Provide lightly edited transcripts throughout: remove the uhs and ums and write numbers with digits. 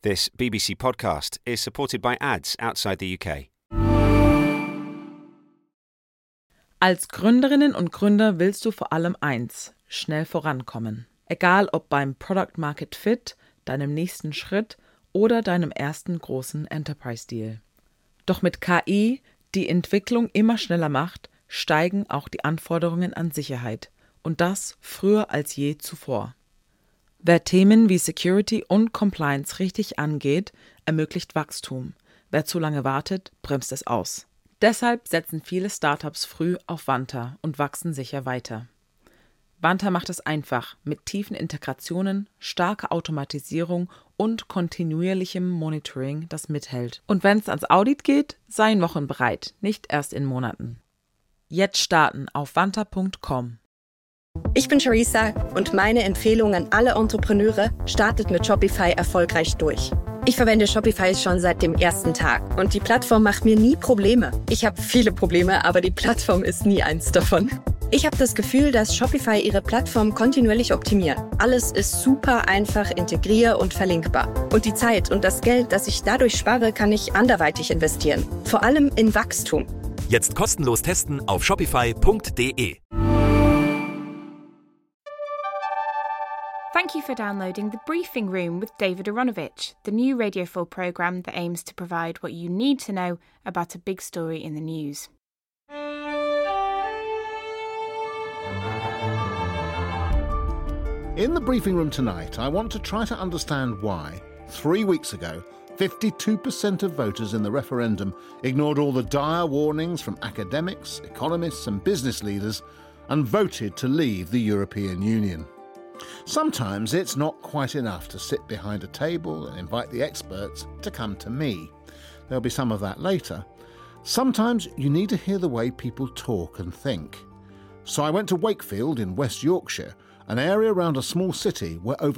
This BBC podcast is supported by ads outside the UK. Als Gründerinnen und Gründer willst du vor allem eins: schnell vorankommen. Egal ob beim Product Market Fit, deinem nächsten Schritt oder deinem ersten großen Enterprise-Deal. Doch mit KI, die Entwicklung immer schneller macht, steigen auch die Anforderungen an Sicherheit. Und das früher als je zuvor. Wer Themen wie Security und Compliance richtig angeht, ermöglicht Wachstum. Wer zu lange wartet, bremst es aus. Deshalb setzen viele Startups früh auf Vanta und wachsen sicher weiter. Vanta macht es einfach mit tiefen Integrationen, starker Automatisierung und kontinuierlichem Monitoring, das mithält. Und wenn es ans Audit geht, seien Wochen bereit, nicht erst in Monaten. Jetzt starten auf vanta.com. Ich bin Charissa und meine Empfehlung an alle Entrepreneure: startet mit Shopify erfolgreich durch. Ich verwende Shopify schon seit dem ersten Tag und die Plattform macht mir nie Probleme. Ich habe viele Probleme, aber die Plattform ist nie eins davon. Ich habe das Gefühl, dass Shopify ihre Plattform kontinuierlich optimiert. Alles ist super einfach integrier- und verlinkbar. Und die Zeit und das Geld, das ich dadurch spare, kann ich anderweitig investieren. Vor allem in Wachstum. Jetzt kostenlos testen auf shopify.de. Thank you for downloading The Briefing Room with David Aronovich, the new Radio 4 programme that aims to provide what you need to know about a big story in the news. In the briefing room tonight, I want to try to understand why, 3 weeks ago, 52% of voters in the referendum ignored all the dire warnings from academics, economists and business leaders and voted to leave the European Union. Sometimes it's not quite enough to sit behind a table and invite the experts to come to me. There'll be some of that later. Sometimes you need to hear the way people talk and think. So I went to Wakefield in West Yorkshire, an area around a small city where over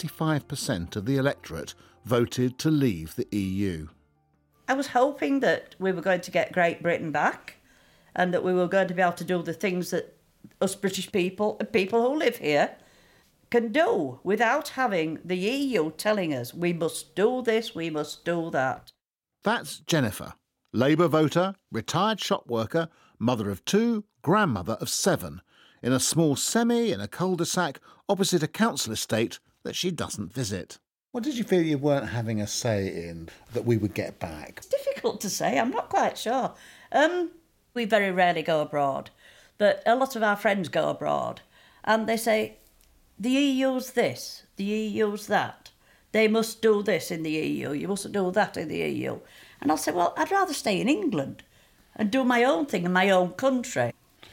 65% of the electorate voted to leave the EU. I was hoping that we were going to get Great Britain back and that we were going to be able to do the things that us British people and people who live here can do without having the EU telling us we must do this, we must do that. That's Jennifer, Labour voter, retired shop worker, mother of 2, grandmother of 7, in a small semi in a cul-de-sac opposite a council estate that she doesn't visit. What did you feel you weren't having a say in that we would get back? It's difficult to say, I'm not quite sure. We very rarely go abroad, but a lot of our friends go abroad and they say, the EU's this, the EU's that. They must do this in the EU, you mustn't do that in the EU. And I'll say, well, I'd rather stay in England and do my own thing in my own country.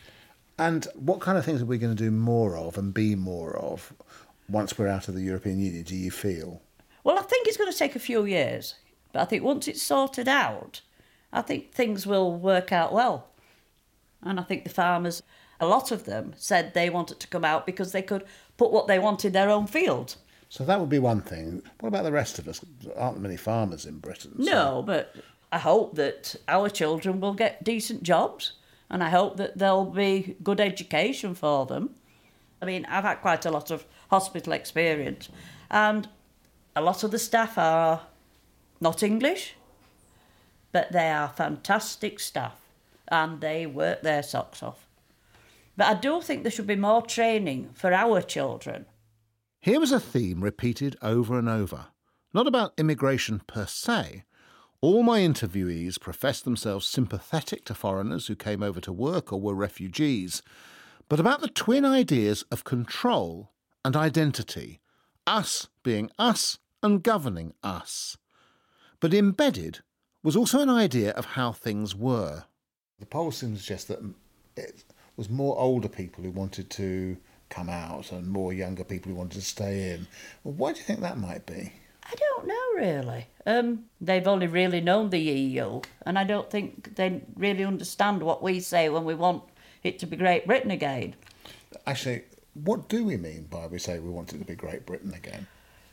And what kind of things are we going to do more of and be more of once we're out of the European Union, do you feel? Well, I think it's going to take a few years. But I think once it's sorted out, I think things will work out well. And I think the farmers, a lot of them, said they wanted to come out because they could put what they want in their own field. So that would be one thing. What about the rest of us? There aren't many farmers in Britain. So. No, but I hope that our children will get decent jobs and I hope that there'll be good education for them. I mean, I've had quite a lot of hospital experience and a lot of the staff are not English, but they are fantastic staff and they work their socks off. But I do think there should be more training for our children. Here was a theme repeated over and over. Not about immigration per se. All my interviewees professed themselves sympathetic to foreigners who came over to work or were refugees, but about the twin ideas of control and identity, us being us and governing us. But embedded was also an idea of how things were. The polls seem to suggest that it was more older people who wanted to come out and more younger people who wanted to stay in. Well, why do you think that might be? I don't know, really. They've only really known the EU, and I don't think they really understand what we say when we want it to be Great Britain again. Actually, what do we mean by we say we want it to be Great Britain again?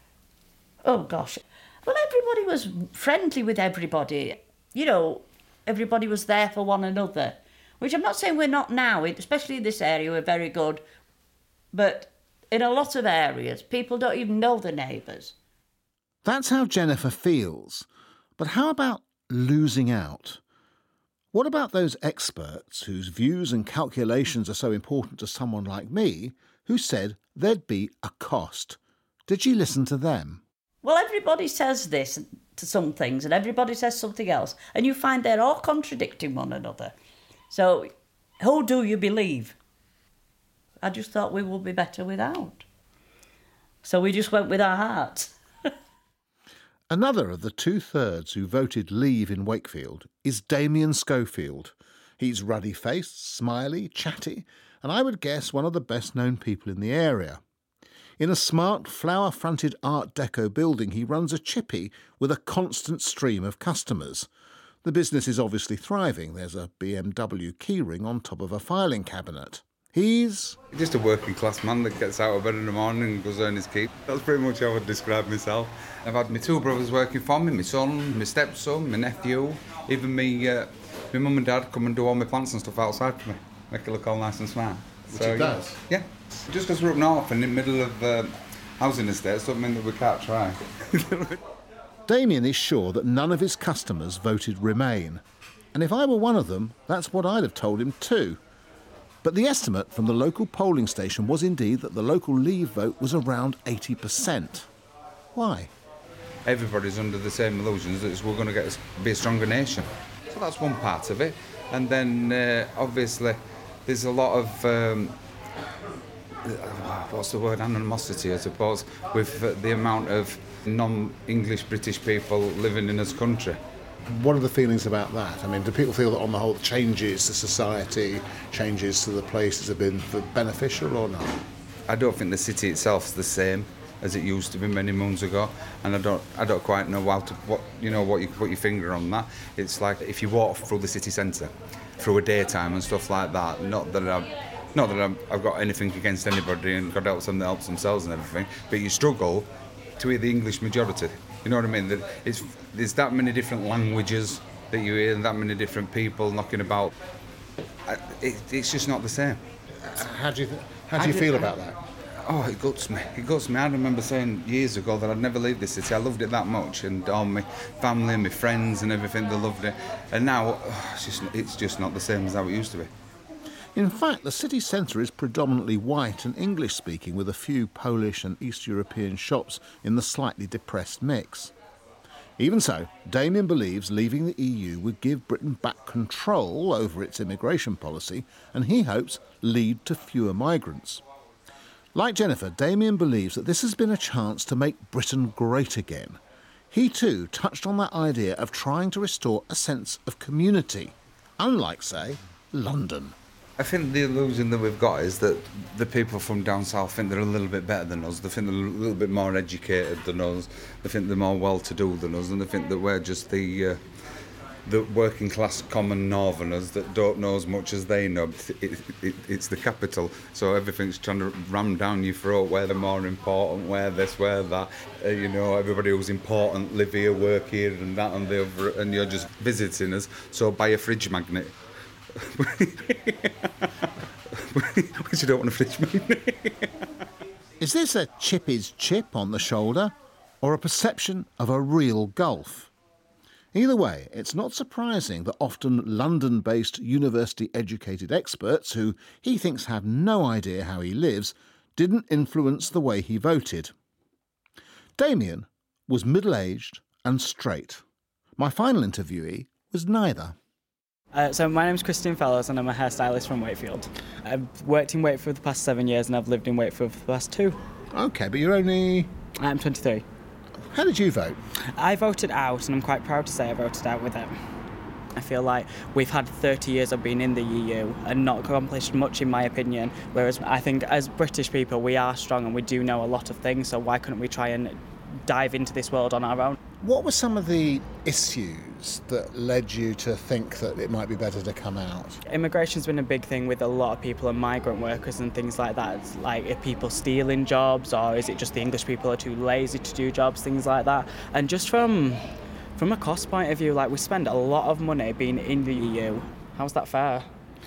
Oh, gosh. Well, everybody was friendly with everybody. You know, everybody was there for one another, which I'm not saying we're not now, especially in this area, we're very good. But in a lot of areas, people don't even know their neighbours. That's how Jennifer feels. But how about losing out? What about those experts whose views and calculations are so important to someone like me, who said there'd be a cost? Did she listen to them? Well, everybody says this to some things and everybody says something else, and you find they're all contradicting one another. So who do you believe? I just thought we would be better without. So we just went with our hearts. Another of the 2/3 who voted leave in Wakefield is Damien Schofield. He's ruddy-faced, smiley, chatty, and I would guess one of the best-known people in the area. In a smart, flower-fronted Art Deco building, he runs a chippy with a constant stream of customers. The business is obviously thriving. There's a BMW keyring on top of a filing cabinet. He's just a working class man that gets out of bed in the morning and goes earn his keep. That's pretty much how I would describe myself. I've had my 2 brothers working for me, my son, my stepson, my nephew, even my mum and dad come and do all my plants and stuff outside for me, make it look all nice and smart. Which it does? Yeah. Just because we're up north and in the middle of housing estates doesn't mean that we can't try. Damien is sure that none of his customers voted Remain. And if I were one of them, that's what I'd have told him too. But the estimate from the local polling station was indeed that the local Leave vote was around 80%. Why? Everybody's under the same illusions that we're going to be a stronger nation. So that's one part of it. And then obviously there's a lot of, what's the word, animosity I suppose, with the amount of non-English British people living in this country. What are the feelings about that? I mean, do people feel that on the whole changes to society, changes to the places have been beneficial or not? I don't think the city itself is the same as it used to be many moons ago, and I don't quite know how to what you put your finger on that. It's like if you walk through the city centre through a daytime and stuff like that. Not that I've got anything against anybody, and God helps them that helps themselves and everything, but you struggle to hear the English majority. You know what I mean? That there's that many different languages that you hear, and that many different people knocking about. It's just not the same. How do you feel about that? Oh, it guts me. It guts me. I remember saying years ago that I'd never leave this city. I loved it that much, and all my family and my friends and everything, they loved it. And now, it's just not the same as how it used to be. In fact, the city centre is predominantly white and English-speaking, with a few Polish and East European shops in the slightly depressed mix. Even so, Damien believes leaving the EU would give Britain back control over its immigration policy, and he hopes lead to fewer migrants. Like Jennifer, Damien believes that this has been a chance to make Britain great again. He too touched on that idea of trying to restore a sense of community, unlike, say, London. I think the illusion that we've got is that the people from down south think they're a little bit better than us. They think they're a little bit more educated than us. They think they're more well-to-do than us, and they think that we're just the working-class common northerners that don't know as much as they know. It's the capital, so everything's trying to ram down your throat where they're more important, where this, where that. Everybody who's important live here, work here, and that and the other, and you're just visiting us, so buy a fridge magnet. Which you don't want a fridge magnet. Is this a chippy's chip on the shoulder, or a perception of a real gulf? Either way, it's not surprising that often London-based university-educated experts, who he thinks have no idea how he lives, didn't influence the way he voted. Damien was middle-aged and straight. My final interviewee was neither. So my name's Christian Fellows and I'm a hairstylist from Wakefield. I've worked in Wakefield for the past 7 years and I've lived in Wakefield for the past 2. OK, but you're only... I'm 23. How did you vote? I voted out, and I'm quite proud to say I voted out with it. I feel like we've had 30 years of being in the EU and not accomplished much, in my opinion, whereas I think as British people we are strong and we do know a lot of things, so why couldn't we try and dive into this world on our own? What were some of the issues that led you to think that it might be better to come out? Immigration's been a big thing with a lot of people and migrant workers and things like that. It's like, are people stealing jobs, or is it just the English people are too lazy to do jobs, things like that. And just from a cost point of view, like, we spend a lot of money being in the EU. How's that fair?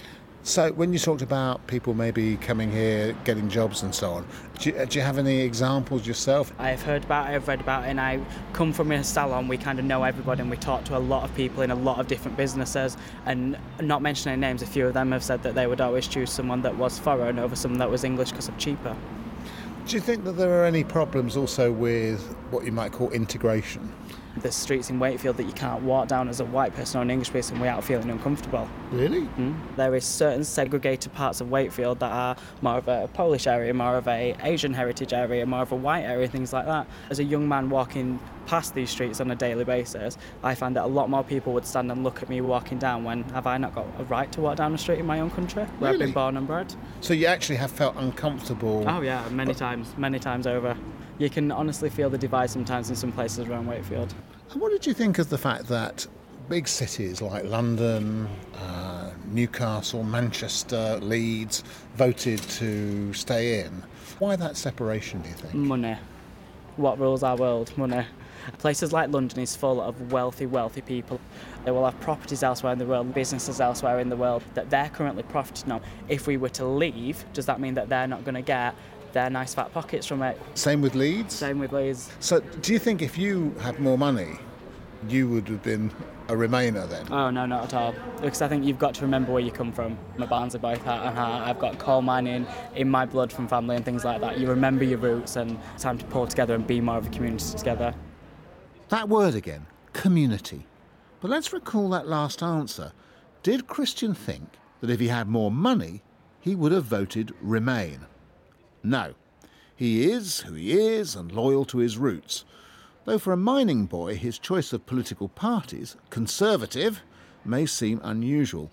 So when you talked about people maybe coming here, getting jobs and so on, do you have any examples yourself? I've heard about it, I've read about it, and I come from a salon. We kind of know everybody, and we talk to a lot of people in a lot of different businesses, and not mentioning names, a few of them have said that they would always choose someone that was foreign over someone that was English because of cheaper. Do you think that there are any problems also with what you might call integration? There's streets in Wakefield that you can't walk down as a white person or an English person without feeling uncomfortable. Really? There is certain segregated parts of Wakefield that are more of a Polish area, more of a Asian heritage area, more of a white area, things like that. As a young man walking past these streets on a daily basis, I find that a lot more people would stand and look at me walking down when have I not got a right to walk down the street in my own country where I've been born and bred. So you actually have felt uncomfortable? Oh yeah, many times over. You can honestly feel the divide sometimes in some places around Wakefield. And what did you think of the fact that big cities like London, Newcastle, Manchester, Leeds voted to stay in? Why that separation, do you think? Money. What rules our world? Money. Places like London is full of wealthy people. They will have properties elsewhere in the world, businesses elsewhere in the world that they're currently profiting on. If we were to leave, does that mean that they're not going to get their nice fat pockets from it? Same with Leeds? Same with Leeds. So do you think if you had more money, you would have been a Remainer then? Oh, no, not at all. Because I think you've got to remember where you come from. I'm a Barnsley boy, heart and heart. I've got coal mining in my blood from family and things like that. You remember your roots, and it's time to pull together and be more of a community together. That word again, community. But let's recall that last answer. Did Christian think that if he had more money, he would have voted Remain? No. He is who he is and loyal to his roots. Though for a mining boy, his choice of political parties, Conservative, may seem unusual.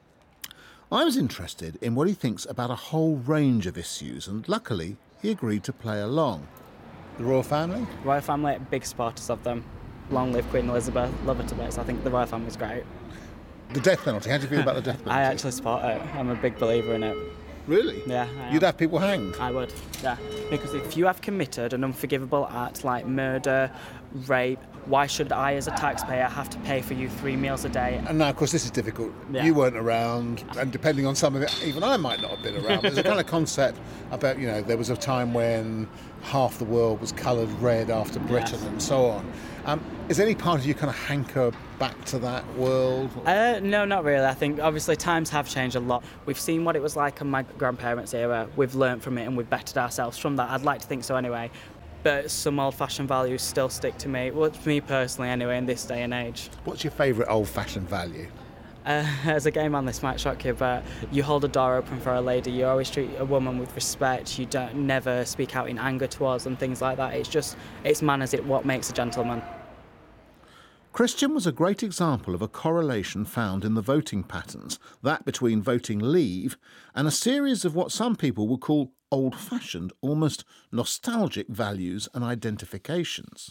I was interested in what he thinks about a whole range of issues, and luckily he agreed to play along. The royal family? Royal family, big supporters of them. Long live Queen Elizabeth, love her to bits. I think the royal family's great. The death penalty, how do you feel about the death penalty? I actually support it. I'm a big believer in it. Really? Yeah. You'd have people hanged? I would, yeah. Because if you have committed an unforgivable act like murder, rape, why should I as a taxpayer have to pay for you 3 meals a day? And now, of course, this is difficult. Yeah. You weren't around, and depending on some of it, even I might not have been around. There's a kind of concept about, there was a time when half the world was coloured red after Britain and so on. Is any part of you kind of hanker back to that world? No, not really. I think obviously times have changed a lot. We've seen what it was like in my grandparents' era. We've learnt from it and we've bettered ourselves from that. I'd like to think so anyway. But some old-fashioned values still stick to me. Well, to me personally anyway, in this day and age. What's your favourite old-fashioned value? As a gay man, this might shock you, but you hold a door open for a lady. You always treat a woman with respect. You don't never speak out in anger towards and things like that. It's manners. What makes a gentleman. Christian was a great example of a correlation found in the voting patterns, that between voting Leave and a series of what some people would call old-fashioned, almost nostalgic values and identifications.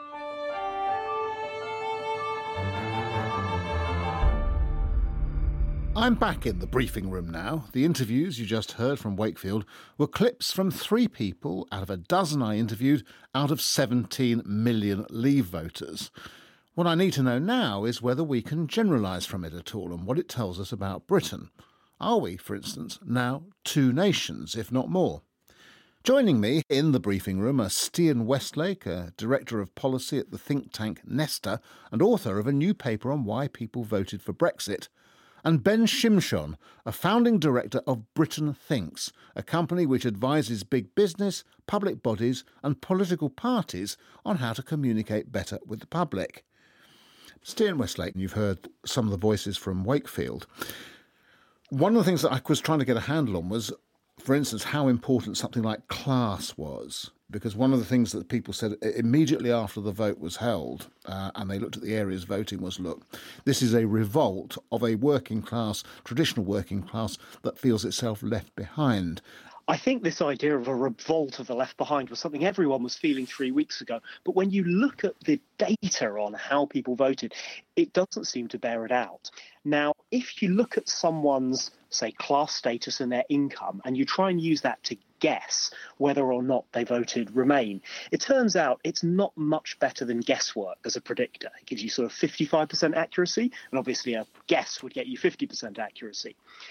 I'm back in the briefing room now. The interviews you just heard from Wakefield were clips from 3 people out of a dozen I interviewed out of 17 million Leave voters. What I need to know now is whether we can generalise from it at all and what it tells us about Britain. Are we, for instance, now 2 nations, if not more? Joining me in the briefing room are Stian Westlake, a Director of Policy at the think tank Nesta and author of a new paper on why people voted for Brexit, and Ben Shimshon, a founding director of Britain Thinks, a company which advises big business, public bodies and political parties on how to communicate better with the public. Stian Westlake, you've heard some of the voices from Wakefield. One of the things that I was trying to get a handle on was, for instance, how important something like class was. Because one of the things that people said immediately after the vote was held, and they looked at the areas voting, was, look, this is a revolt of a working class, traditional working class, that feels itself left behind. I think this idea of a revolt of the left behind was something everyone was feeling 3 weeks ago. But when you look at the data on how people voted, it doesn't seem to bear it out. Now, if you look at someone's, say, class status and their income, and you try and use that to guess whether or not they voted Remain, it turns out it's not much better than guesswork as a predictor. It gives you sort of 55% accuracy, and obviously a guess would get you 50% accuracy.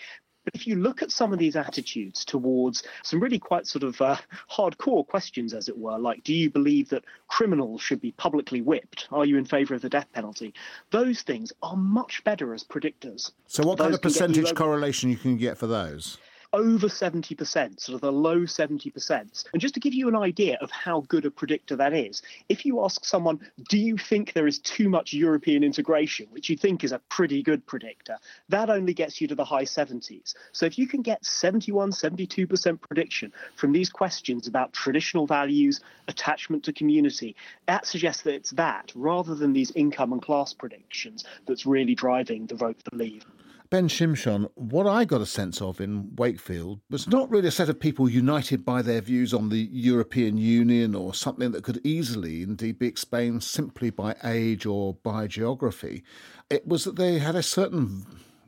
But if you look at some of these attitudes towards some really quite sort of hardcore questions, as it were, like, do you believe that criminals should be publicly whipped? Are you in favour of the death penalty? Those things are much better as predictors. So what kind of percentage correlation you can get for those? Over 70%, sort of the low 70%. And just to give you an idea of how good a predictor that is, if you ask someone, do you think there is too much European integration, which you think is a pretty good predictor, that only gets you to the high 70s. So if you can get 71, 72% prediction from these questions about traditional values, attachment to community, that suggests that it's that, rather than these income and class predictions, that's really driving the vote for Leave. Ben Shimshon, what I got a sense of in Wakefield was not really a set of people united by their views on the European Union or something that could easily indeed be explained simply by age or by geography. It was that they had a certain,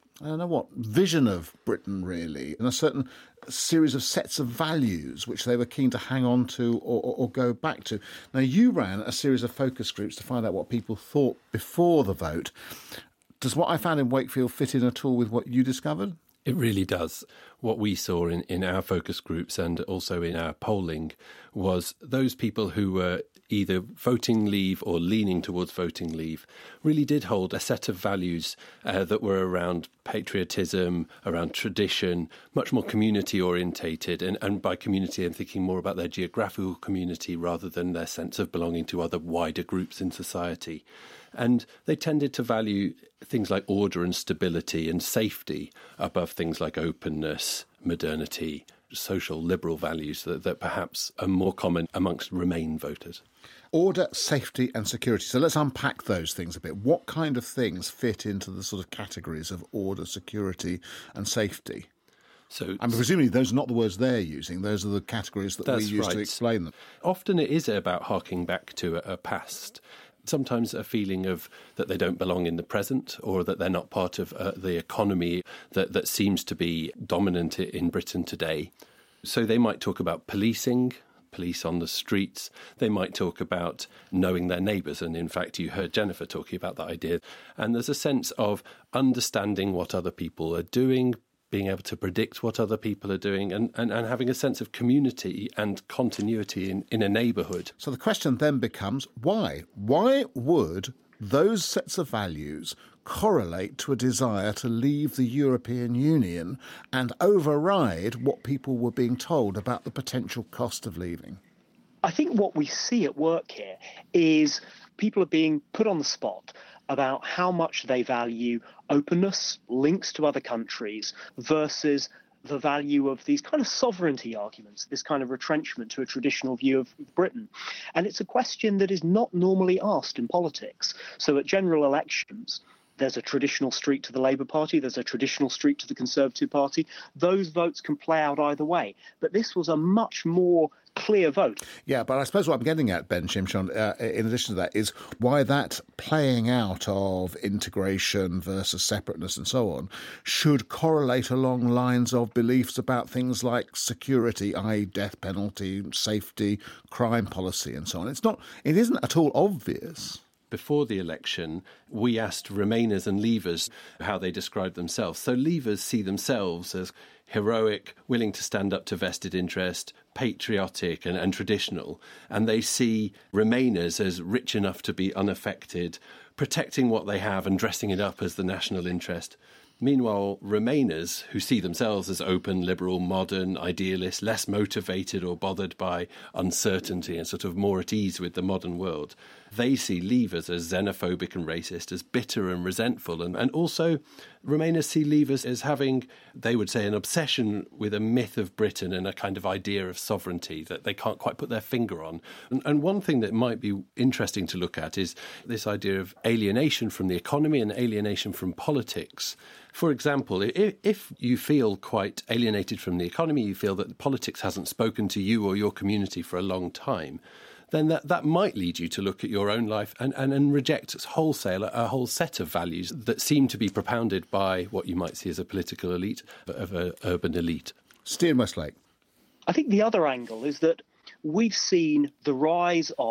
vision of Britain, really, and a certain series of sets of values which they were keen to hang on to or go back to. Now, you ran a series of focus groups to find out what people thought before the vote. Does what I found in Wakefield fit in at all with what you discovered? It really does. What we saw in our focus groups and also in our polling was those people who were either voting Leave or leaning towards voting Leave really did hold a set of values that were around patriotism, around tradition, much more community orientated. And by community, I'm thinking more about their geographical community rather than their sense of belonging to other wider groups in society. And they tended to value things like order and stability and safety above things like openness, modernity, social liberal values that perhaps are more common amongst Remain voters. Order, safety and security. So let's unpack those things a bit. What kind of things fit into the sort of categories of order, security and safety? So, presumably those are not the words they're using. Those are the categories that we use to explain them. Often it is about harking back to a past. Sometimes a feeling of that they don't belong in the present or that they're not part of the economy that seems to be dominant in Britain today. So they might talk about policing, police on the streets. They might talk about knowing their neighbours. And in fact, you heard Jennifer talking about that idea. And there's a sense of understanding what other people are doing, being able to predict what other people are doing and having a sense of community and continuity in a neighbourhood. So the question then becomes, why? Why would those sets of values correlate to a desire to leave the European Union and override what people were being told about the potential cost of leaving? I think what we see at work here is people are being put on the spot about how much they value openness, links to other countries, versus the value of these kind of sovereignty arguments, this kind of retrenchment to a traditional view of Britain. And it's a question that is not normally asked in politics. So at general elections, there's a traditional streak to the Labour Party, there's a traditional streak to the Conservative Party. Those votes can play out either way. But this was a much more clear vote. Yeah, but I suppose what I'm getting at, Ben Shimshon, in addition to that, is why that playing out of integration versus separateness and so on should correlate along lines of beliefs about things like security, i.e. death penalty, safety, crime policy and so on. It isn't at all obvious. Before the election, we asked Remainers and Leavers how they describe themselves. So Leavers see themselves as heroic, willing to stand up to vested interest, patriotic and traditional. And they see Remainers as rich enough to be unaffected, protecting what they have and dressing it up as the national interest. Meanwhile, Remainers, who see themselves as open, liberal, modern, idealist, less motivated or bothered by uncertainty and sort of more at ease with the modern world, they see Leavers as xenophobic and racist, as bitter and resentful. And also, Remainers see Leavers as having, they would say, an obsession with a myth of Britain and a kind of idea of sovereignty that they can't quite put their finger on. And one thing that might be interesting to look at is this idea of alienation from the economy and alienation from politics. For example, if you feel quite alienated from the economy, you feel that politics hasn't spoken to you or your community for a long time, then that might lead you to look at your own life and reject wholesale a whole set of values that seem to be propounded by what you might see as a political elite, of an urban elite. Stephen Westlake. I think the other angle is that we've seen the rise of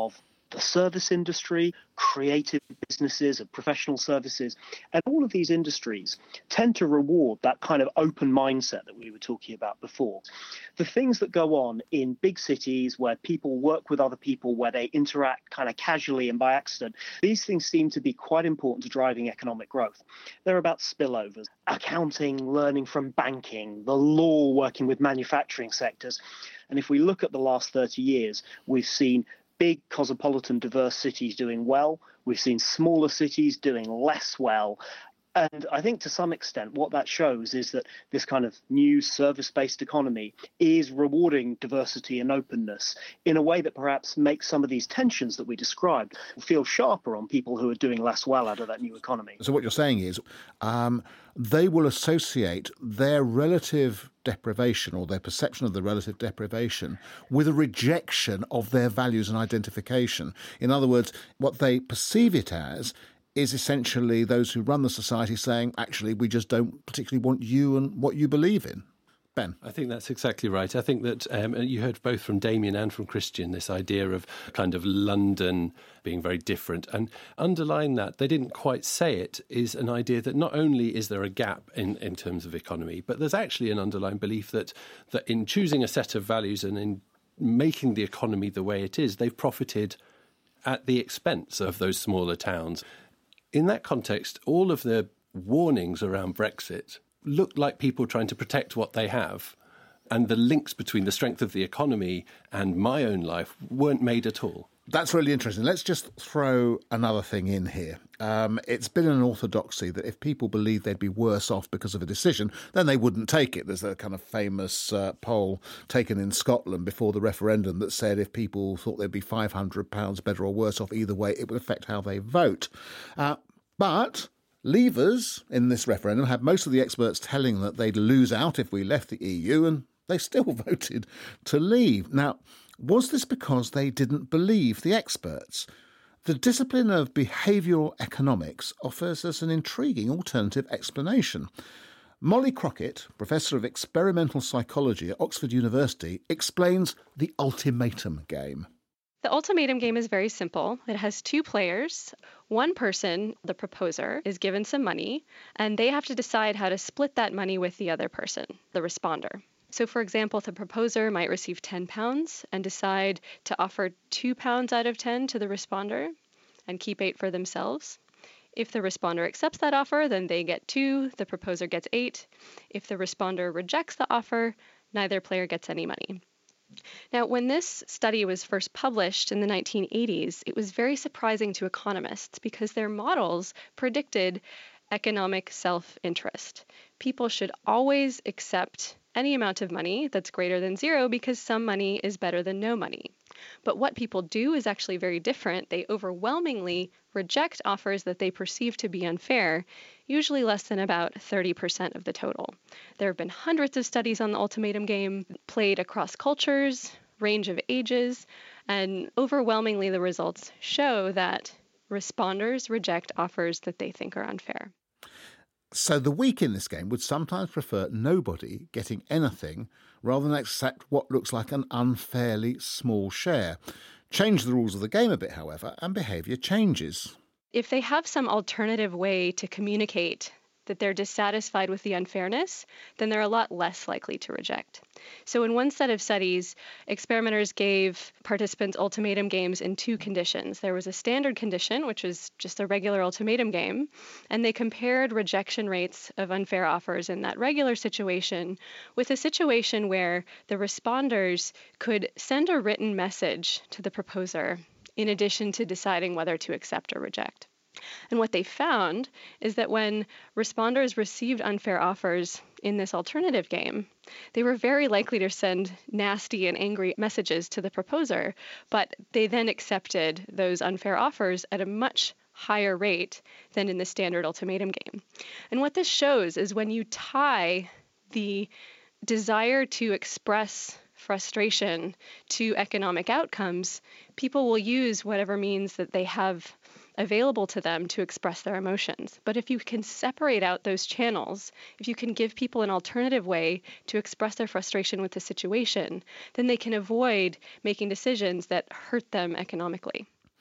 the service industry, creative businesses and professional services. And all of these industries tend to reward that kind of open mindset that we were talking about before. The things that go on in big cities where people work with other people, where they interact kind of casually and by accident, these things seem to be quite important to driving economic growth. They're about spillovers, accounting, learning from banking, the law, working with manufacturing sectors. And if we look at the last 30 years, we've seen big cosmopolitan diverse cities doing well. We've seen smaller cities doing less well. And I think to some extent what that shows is that this kind of new service-based economy is rewarding diversity and openness in a way that perhaps makes some of these tensions that we described feel sharper on people who are doing less well out of that new economy. So what you're saying is they will associate their relative deprivation or their perception of the relative deprivation with a rejection of their values and identification. In other words, what they perceive it as is essentially those who run the society saying, actually, we just don't particularly want you and what you believe in. Ben? I think that's exactly right. I think that you heard both from Damien and from Christian this idea of kind of London being very different. And underlying that, they didn't quite say it, is an idea that not only is there a gap in terms of economy, but there's actually an underlying belief that in choosing a set of values and in making the economy the way it is, they've profited at the expense of those smaller towns. In that context, all of the warnings around Brexit looked like people trying to protect what they have, and the links between the strength of the economy and my own life weren't made at all. That's really interesting. Let's just throw another thing in here. It's been an orthodoxy that if people believe they'd be worse off because of a decision, then they wouldn't take it. There's a kind of famous poll taken in Scotland before the referendum that said if people thought they'd be £500 better or worse off either way, it would affect how they vote. But Leavers in this referendum had most of the experts telling that they'd lose out if we left the EU, and they still voted to leave. Now, was this because they didn't believe the experts? The discipline of behavioural economics offers us an intriguing alternative explanation. Molly Crockett, Professor of Experimental Psychology at Oxford University, explains the ultimatum game. The ultimatum game is very simple. It has two players. One person, the proposer, is given some money, and they have to decide how to split that money with the other person, the responder. So, for example, the proposer might receive £10 and decide to offer £2 out of 10 to the responder and keep 8 for themselves. If the responder accepts that offer, then they get 2, the proposer gets 8. If the responder rejects the offer, neither player gets any money. Now, when this study was first published in the 1980s, it was very surprising to economists because their models predicted economic self-interest. People should always accept any amount of money that's greater than 0 because some money is better than no money. But what people do is actually very different. They overwhelmingly reject offers that they perceive to be unfair, usually less than about 30% of the total. There have been hundreds of studies on the ultimatum game, played across cultures, range of ages, and overwhelmingly the results show that responders reject offers that they think are unfair. So the weak in this game would sometimes prefer nobody getting anything rather than accept what looks like an unfairly small share. Change the rules of the game a bit, however, and behaviour changes. If they have some alternative way to communicate that they're dissatisfied with the unfairness, then they're a lot less likely to reject. So in one set of studies, experimenters gave participants ultimatum games in 2 conditions. There was a standard condition, which was just a regular ultimatum game, and they compared rejection rates of unfair offers in that regular situation with a situation where the responders could send a written message to the proposer in addition to deciding whether to accept or reject. And what they found is that when responders received unfair offers in this alternative game, they were very likely to send nasty and angry messages to the proposer, but they then accepted those unfair offers at a much higher rate than in the standard ultimatum game. And what this shows is when you tie the desire to express frustration to economic outcomes, people will use whatever means that they have available to them to express their emotions. But if you can separate out those channels, if you can give people an alternative way to express their frustration with the situation, then they can avoid making decisions that hurt them economically.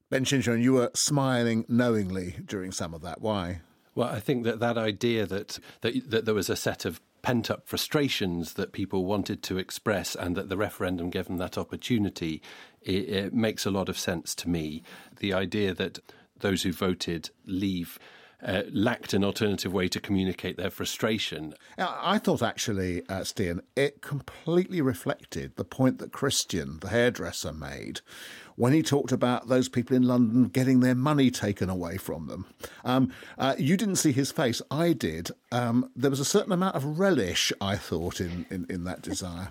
Ben Shimshon, you were smiling knowingly during some of that. Why? Well, I think that idea that there was a set of pent-up frustrations that people wanted to express and that the referendum gave them that opportunity, it makes a lot of sense to me. The idea that those who voted Leave lacked an alternative way to communicate their frustration. I thought, actually, Stian, it completely reflected the point that Christian, the hairdresser, made when he talked about those people in London getting their money taken away from them. You didn't see his face. I did. There was a certain amount of relish, I thought, in that desire.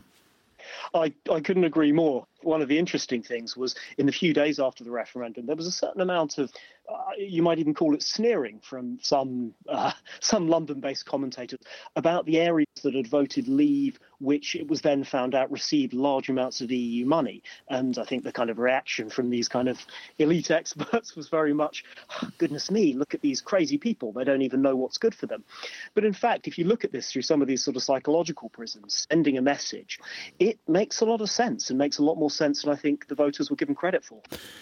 I couldn't agree more. One of the interesting things was in the few days after the referendum, there was a certain amount of, you might even call it sneering from some London-based commentators about the areas that had voted Leave, which it was then found out received large amounts of EU money. And I think the kind of reaction from these kind of elite experts was very much, oh, goodness me, look at these crazy people. They don't even know what's good for them. But in fact, if you look at this through some of these sort of psychological prisms, sending a message, it makes a lot of sense and makes a lot more sense than I think the voters were given credit for.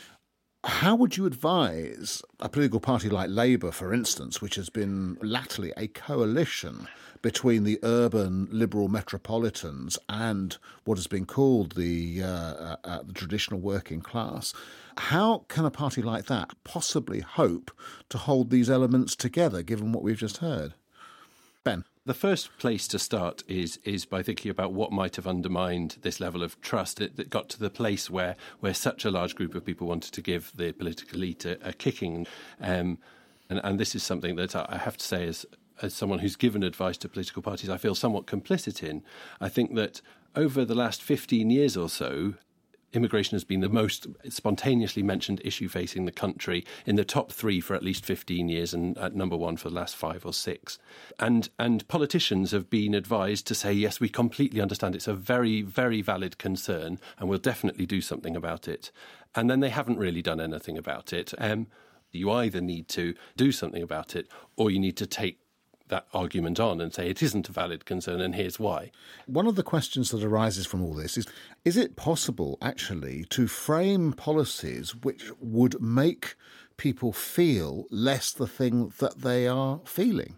How would you advise a political party like Labour, for instance, which has been latterly a coalition between the urban liberal metropolitans and what has been called the traditional working class? How can a party like that possibly hope to hold these elements together, given what we've just heard? Ben? The first place to start is by thinking about what might have undermined this level of trust that got to the place where such a large group of people wanted to give the political elite a kicking. And this is something that I have to say, as someone who's given advice to political parties, I feel somewhat complicit in. I think that over the last 15 years or so, immigration has been the most spontaneously mentioned issue facing the country, in the top 3 for at least 15 years and at number 1 for the last 5 or 6. And politicians have been advised to say, yes, we completely understand it's a very, very valid concern and we'll definitely do something about it. And then they haven't really done anything about it. You either need to do something about it or you need to take that argument on and say it isn't a valid concern and here's why. One of the questions that arises from all this is it possible actually to frame policies which would make people feel less the thing that they are feeling?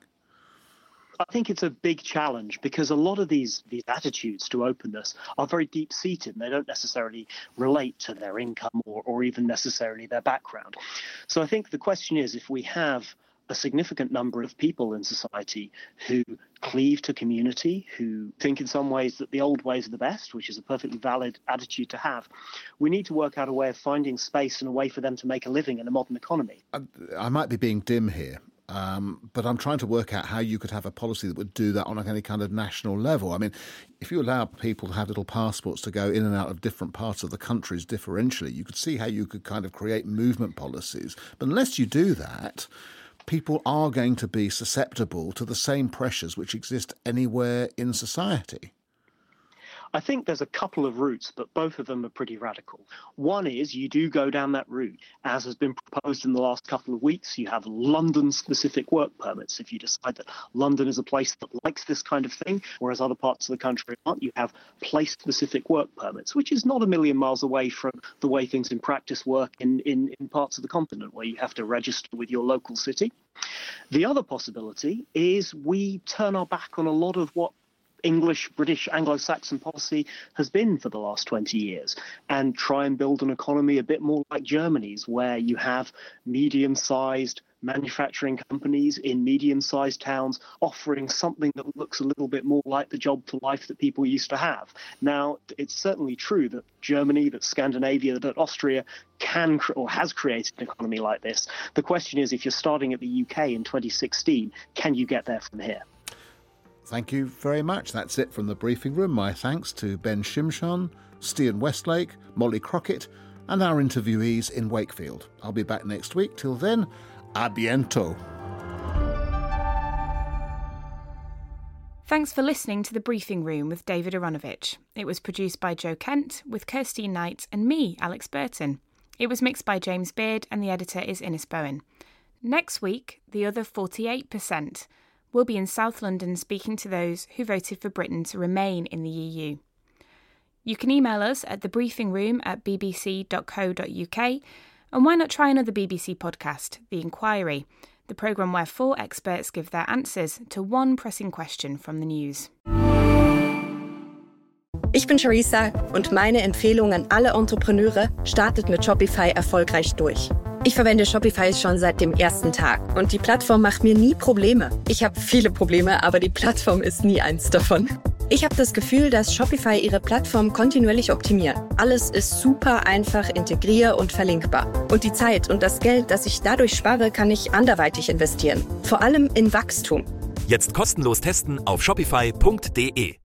I think it's a big challenge because a lot of these attitudes to openness are very deep-seated and they don't necessarily relate to their income or even necessarily their background. So I think the question is, if we have a significant number of people in society who cleave to community, who think in some ways that the old ways are the best, which is a perfectly valid attitude to have, we need to work out a way of finding space and a way for them to make a living in a modern economy. I might be being dim here, but I'm trying to work out how you could have a policy that would do that on any kind of national level. I mean, if you allow people to have little passports to go in and out of different parts of the countries differentially, you could see how you could kind of create movement policies. But unless you do that, people are going to be susceptible to the same pressures which exist anywhere in society. I think there's a couple of routes, but both of them are pretty radical. One is you do go down that route, as has been proposed in the last couple of weeks. You have London-specific work permits. If you decide that London is a place that likes this kind of thing, whereas other parts of the country aren't, you have place-specific work permits, which is not a million miles away from the way things in practice work in parts of the continent, where you have to register with your local city. The other possibility is we turn our back on a lot of what English, British, Anglo-Saxon policy has been for the last 20 years and try and build an economy a bit more like Germany's, where you have medium-sized manufacturing companies in medium-sized towns offering something that looks a little bit more like the job for life that people used to have. Now, it's certainly true that Germany, that Scandinavia, that Austria can or has created an economy like this. The question is, if you're starting at the UK in 2016, can you get there from here? Thank you very much. That's it from the briefing room. My thanks to Ben Shimshon, Stian Westlake, Molly Crockett, and our interviewees in Wakefield. I'll be back next week. Till then, a bientôt. Thanks for listening to The Briefing Room with David Aronovich. It was produced by Joe Kent with Kirsty Knight and me, Alex Burton. It was mixed by James Beard and the editor is Innes Bowen. Next week, the other 48%. We'll be in South London speaking to those who voted for Britain to remain in the EU. You can email us at thebriefingroom@bbc.co.uk And why not try another BBC podcast, The Inquiry, the programme where 4 experts give their answers to one pressing question from the news. Ich bin Charissa und meine Empfehlung an alle Entrepreneure: startet mit Shopify erfolgreich durch. Ich verwende Shopify schon seit dem ersten Tag und die Plattform macht mir nie Probleme. Ich habe viele Probleme, aber die Plattform ist nie eins davon. Ich habe das Gefühl, dass Shopify ihre Plattform kontinuierlich optimiert. Alles ist super einfach, integrier- und verlinkbar. Und die Zeit und das Geld, das ich dadurch spare, kann ich anderweitig investieren. Vor allem in Wachstum. Jetzt kostenlos testen auf shopify.de.